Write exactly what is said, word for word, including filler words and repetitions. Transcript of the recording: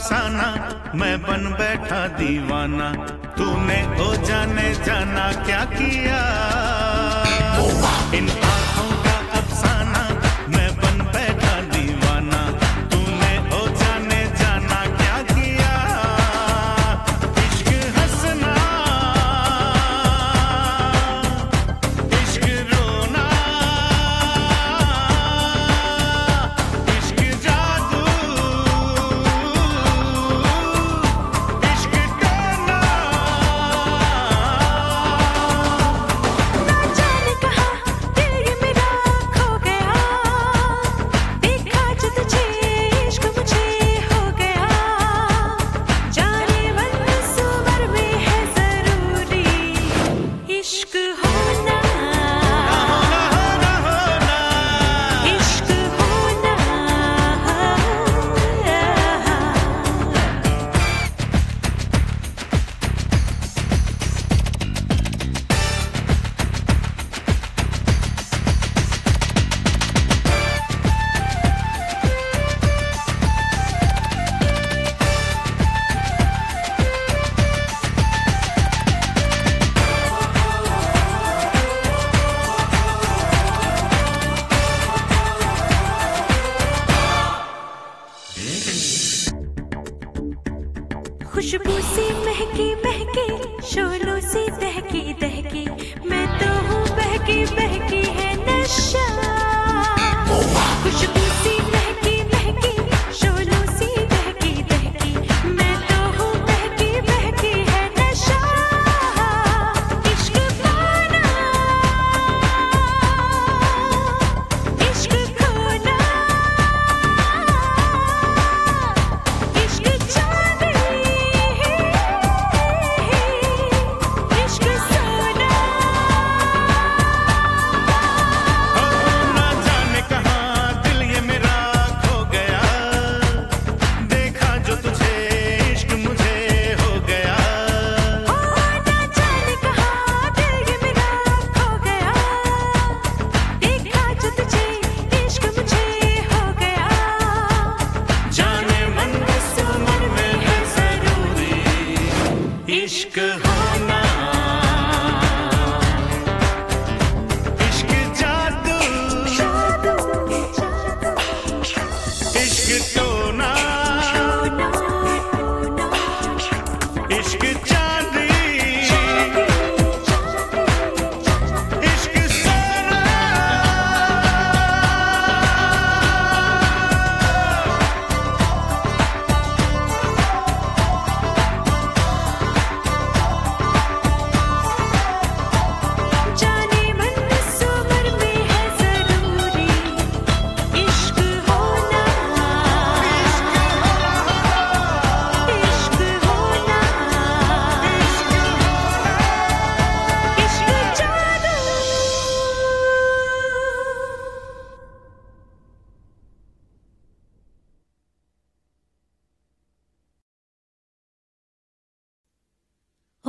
अफसाना, मैं बन बैठा दीवाना। तूने ओ जाने जाना क्या किया, इन आँखों का अफसाना, मैं बन बैठा दीवाना। तूने ओ जाने जाना क्या किया, इश्क हंसना, इश्क रोना, इश्क जादू, इश्क टोना। ना जाने कहाँ दिल मेरा खो गया, देखा जो तुझे इश्क मुझे हो गया। जाने मन सुवर में है जरूरी इश्क होना, इश्क होना। खुशबू सी महकी महकी, शोलों सी दहकी दहकी, मैं तो हूँ बहकी बहकी है